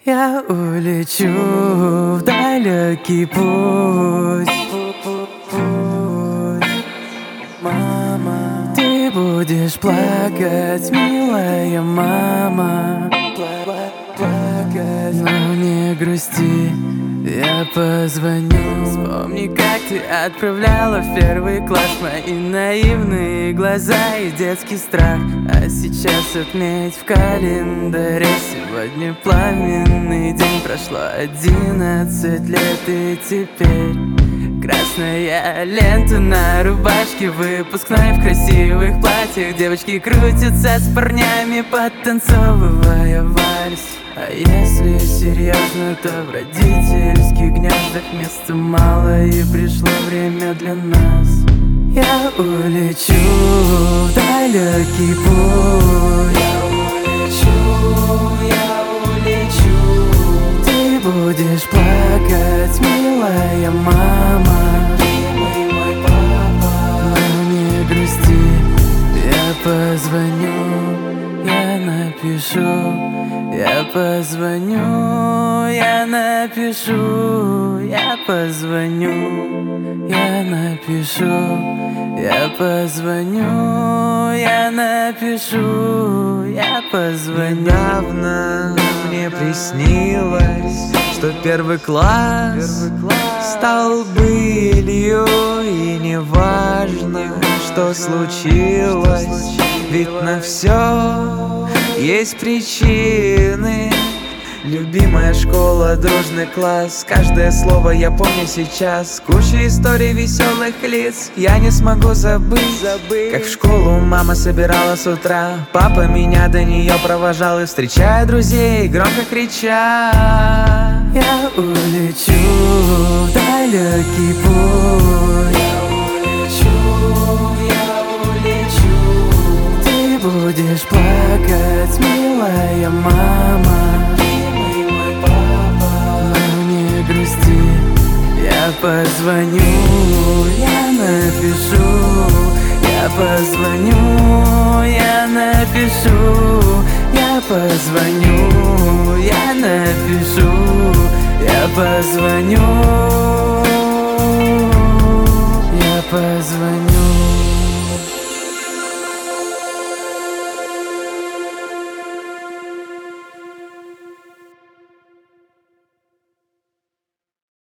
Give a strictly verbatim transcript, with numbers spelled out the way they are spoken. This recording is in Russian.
Я улечу в далекий путь. Мама, ты будешь плакать, милая мама. Плакать, но не грусти, я позвоню. Вспомни, как ты отправляла в первый класс мои наивные глаза и детский страх. А сейчас отметь в календаре: сегодня пламенный день. Прошло одиннадцать лет, и теперь красная лента на рубашке выпускной в красивых платьях. Девочки крутятся с парнями, подтанцовывая вальс. А если серьезно, то в родительских гнездах места мало, и пришло время для нас. Я улечу в далекий путь. Я улечу, я улечу. Ты будешь плакать, милая мама. Ты мой папа. Но не грусти, я позвоню, я напишу. Я позвоню, я напишу, я позвоню, я напишу, я позвоню, я напишу, я позвоню. Недавно мне приснилось, что первый класс, первый класс стал былью, и неважно, что случилось, ведь на все есть причины. Любимая школа, дружный класс, каждое слово я помню сейчас. Куча историй веселых лиц, я не смогу забыть, забыть. Как в школу мама собирала с утра, папа меня до нее провожал, и встречая друзей, громко крича: я улечу в далекий путь. Я улечу, я улечу. Ты будешь плакать, милая мама. Ты мой папа. Но не грусти, я позвоню, я напишу. Я позвоню, я напишу. Я позвоню, я напишу. Я позвоню, я позвоню.